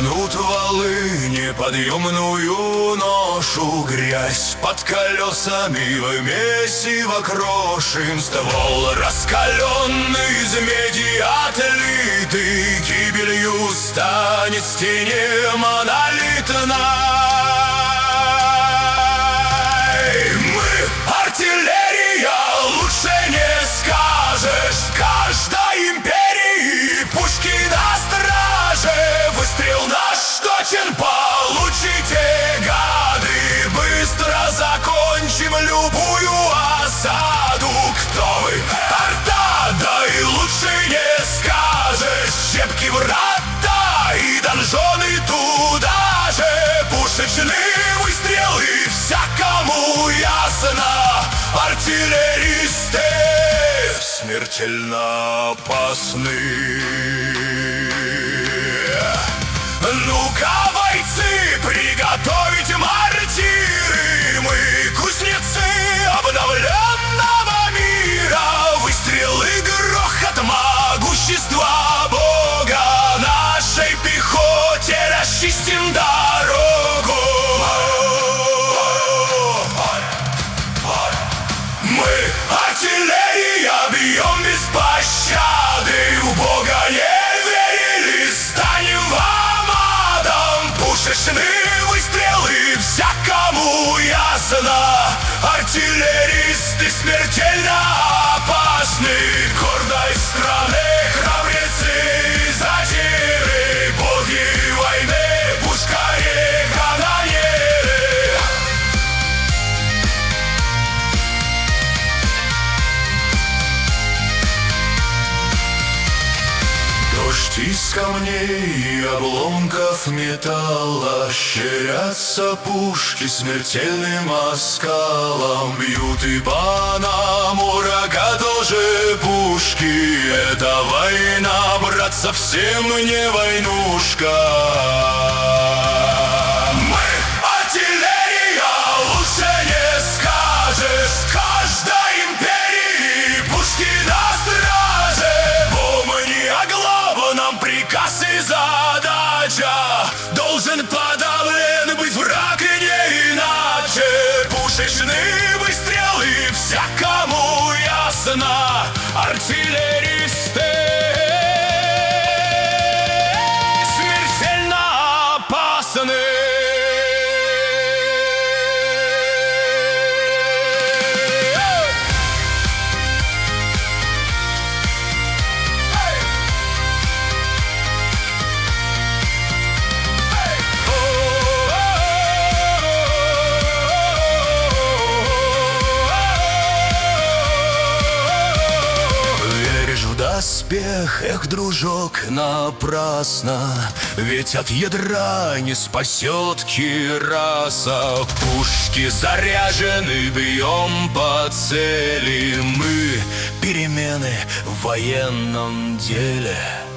тянут валы неподъемную ношу, грязь под колесами в месиво крошим. Ствол раскаленный из меди отлитый, гибелью станет стене монолитной. Мы артиллерия, лучше не скажешь. В каждой империи пушки на страже. Выстрел наш точен, получите, гады. Быстро закончим любую осаду. Кто вы? Арта, да и лучше не скажешь. Щепки врата и донжоны туда же. Пушечные выстрелы всякому ясно. Артиллеристы смертельно опасны. Ну-ка, бойцы, приготовить мортиры. Мы кузнецы обновленного мира. Выстрелы, грохот, могущества Бога. Нашей пехоте расчистим дорогу. Мы артиллерия, бьем без пощады. В Бога не верили, станем вам адом. Пушечные выстрелы всякому ясно. Артиллеристы смертельно опасны. Гордой страны храбрецы, задиры, боги войны, пушкари, канонеры. Дождь из камней и обломков металла, щерятся пушки смертельным оскалом. Бьют и по нам урага тоже пушки. Это война, брат, совсем не войнушка. Мы артиллерия, лучше не скажешь. С каждой империи пушки на страже. Помни о главном, приказ и задача. Должен подавлен быть враг и не иначе. Пушечные выстрелы всякому ясно. Артиллеристы смертельно опасны. Доспех, эх, дружок, напрасно. Ведь от ядра не спасет кираса. Пушки заряжены, бьем по цели. Мы перемены в военном деле.